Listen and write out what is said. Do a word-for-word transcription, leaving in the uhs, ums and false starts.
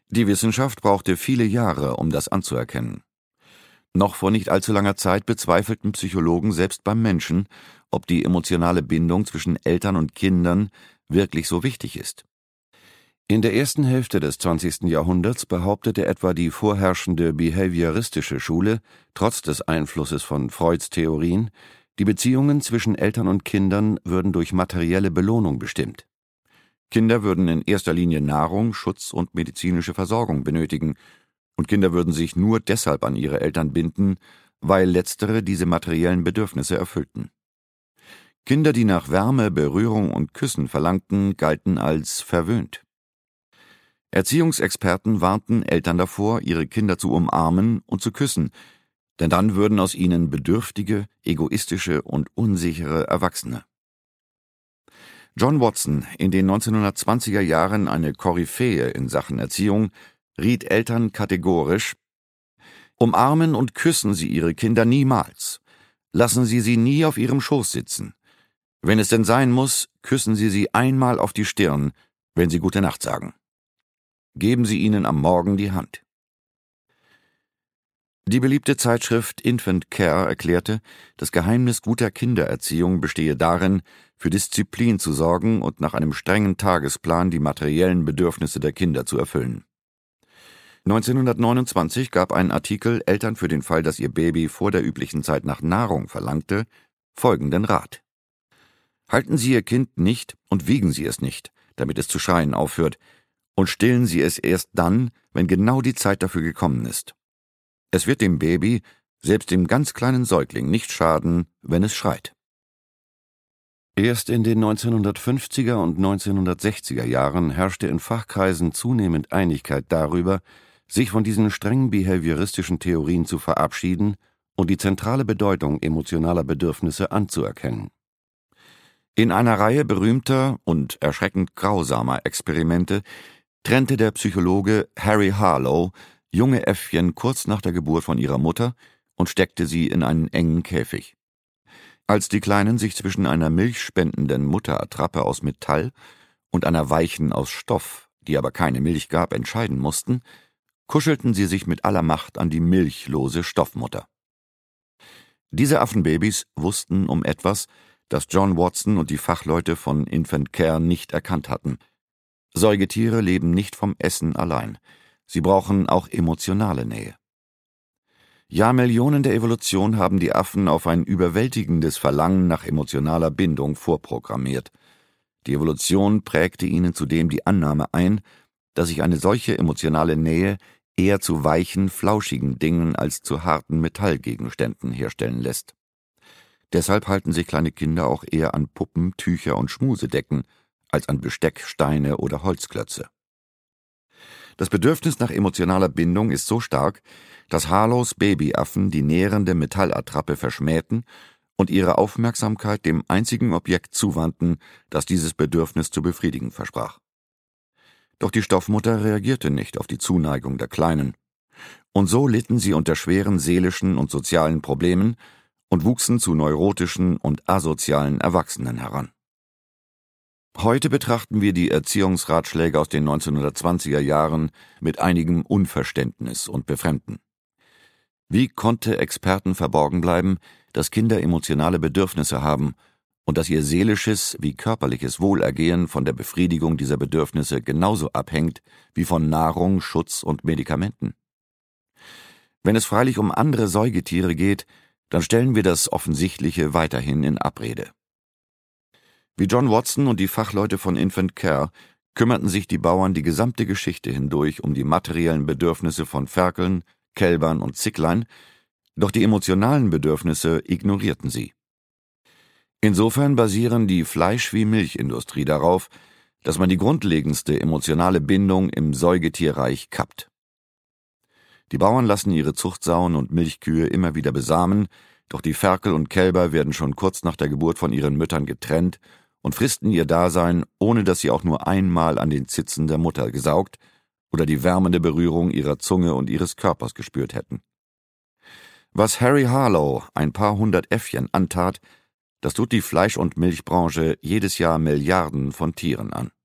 Die Wissenschaft brauchte viele Jahre, um das anzuerkennen. Noch vor nicht allzu langer Zeit bezweifelten Psychologen selbst beim Menschen, ob die emotionale Bindung zwischen Eltern und Kindern wirklich so wichtig ist. In der ersten Hälfte des zwanzigsten Jahrhunderts behauptete etwa die vorherrschende behavioristische Schule, trotz des Einflusses von Freuds Theorien, die Beziehungen zwischen Eltern und Kindern würden durch materielle Belohnung bestimmt. Kinder würden in erster Linie Nahrung, Schutz und medizinische Versorgung benötigen, und Kinder würden sich nur deshalb an ihre Eltern binden, weil letztere diese materiellen Bedürfnisse erfüllten. Kinder, die nach Wärme, Berührung und Küssen verlangten, galten als verwöhnt. Erziehungsexperten warnten Eltern davor, ihre Kinder zu umarmen und zu küssen, denn dann würden aus ihnen bedürftige, egoistische und unsichere Erwachsene. John Watson, in den neunzehnhundertzwanziger Jahren eine Koryphäe in Sachen Erziehung, riet Eltern kategorisch: Umarmen und küssen Sie Ihre Kinder niemals. Lassen Sie sie nie auf Ihrem Schoß sitzen. Wenn es denn sein muss, küssen Sie sie einmal auf die Stirn, wenn Sie Gute Nacht sagen. Geben Sie ihnen am Morgen die Hand. Die beliebte Zeitschrift Infant Care erklärte, das Geheimnis guter Kindererziehung bestehe darin, für Disziplin zu sorgen und nach einem strengen Tagesplan die materiellen Bedürfnisse der Kinder zu erfüllen. neunzehnhundertneunundzwanzig gab ein Artikel Eltern für den Fall, dass ihr Baby vor der üblichen Zeit nach Nahrung verlangte, folgenden Rat: Halten Sie Ihr Kind nicht und wiegen Sie es nicht, damit es zu schreien aufhört, und stillen Sie es erst dann, wenn genau die Zeit dafür gekommen ist. Es wird dem Baby, selbst dem ganz kleinen Säugling, nicht schaden, wenn es schreit. Erst in den neunzehnhundertfünfziger und neunzehnhundertsechziger Jahren herrschte in Fachkreisen zunehmend Einigkeit darüber, sich von diesen streng behavioristischen Theorien zu verabschieden und die zentrale Bedeutung emotionaler Bedürfnisse anzuerkennen. In einer Reihe berühmter und erschreckend grausamer Experimente trennte der Psychologe Harry Harlow junge Äffchen kurz nach der Geburt von ihrer Mutter und steckte sie in einen engen Käfig. Als die Kleinen sich zwischen einer milchspendenden Mutterattrappe aus Metall und einer weichen aus Stoff, die aber keine Milch gab, entscheiden mussten, kuschelten sie sich mit aller Macht an die milchlose Stoffmutter. Diese Affenbabys wussten um etwas, das John Watson und die Fachleute von Infant Care nicht erkannt hatten. Säugetiere leben nicht vom Essen allein. Sie brauchen auch emotionale Nähe. Jahrmillionen der Evolution haben die Affen auf ein überwältigendes Verlangen nach emotionaler Bindung vorprogrammiert. Die Evolution prägte ihnen zudem die Annahme ein, dass sich eine solche emotionale Nähe eher zu weichen, flauschigen Dingen als zu harten Metallgegenständen herstellen lässt. Deshalb halten sich kleine Kinder auch eher an Puppen, Tücher und Schmusedecken als an Besteck, Steine oder Holzklötze. Das Bedürfnis nach emotionaler Bindung ist so stark, dass Harlows Babyaffen die nährende Metallattrappe verschmähten und ihre Aufmerksamkeit dem einzigen Objekt zuwandten, das dieses Bedürfnis zu befriedigen versprach. Doch die Stoffmutter reagierte nicht auf die Zuneigung der Kleinen, und so litten sie unter schweren seelischen und sozialen Problemen und wuchsen zu neurotischen und asozialen Erwachsenen heran. Heute betrachten wir die Erziehungsratschläge aus den neunzehnhundertzwanziger Jahren mit einigem Unverständnis und Befremden. Wie konnte Experten verborgen bleiben, dass Kinder emotionale Bedürfnisse haben und dass ihr seelisches wie körperliches Wohlergehen von der Befriedigung dieser Bedürfnisse genauso abhängt wie von Nahrung, Schutz und Medikamenten? Wenn es freilich um andere Säugetiere geht, dann stellen wir das Offensichtliche weiterhin in Abrede. Wie John Watson und die Fachleute von Infant Care kümmerten sich die Bauern die gesamte Geschichte hindurch um die materiellen Bedürfnisse von Ferkeln, Kälbern und Zicklein, doch die emotionalen Bedürfnisse ignorierten sie. Insofern basieren die Fleisch- wie Milchindustrie darauf, dass man die grundlegendste emotionale Bindung im Säugetierreich kappt. Die Bauern lassen ihre Zuchtsauen und Milchkühe immer wieder besamen, doch die Ferkel und Kälber werden schon kurz nach der Geburt von ihren Müttern getrennt und fristen ihr Dasein, ohne dass sie auch nur einmal an den Zitzen der Mutter gesaugt oder die wärmende Berührung ihrer Zunge und ihres Körpers gespürt hätten. Was Harry Harlow ein paar hundert Äffchen antat, das tut die Fleisch- und Milchbranche jedes Jahr Milliarden von Tieren an.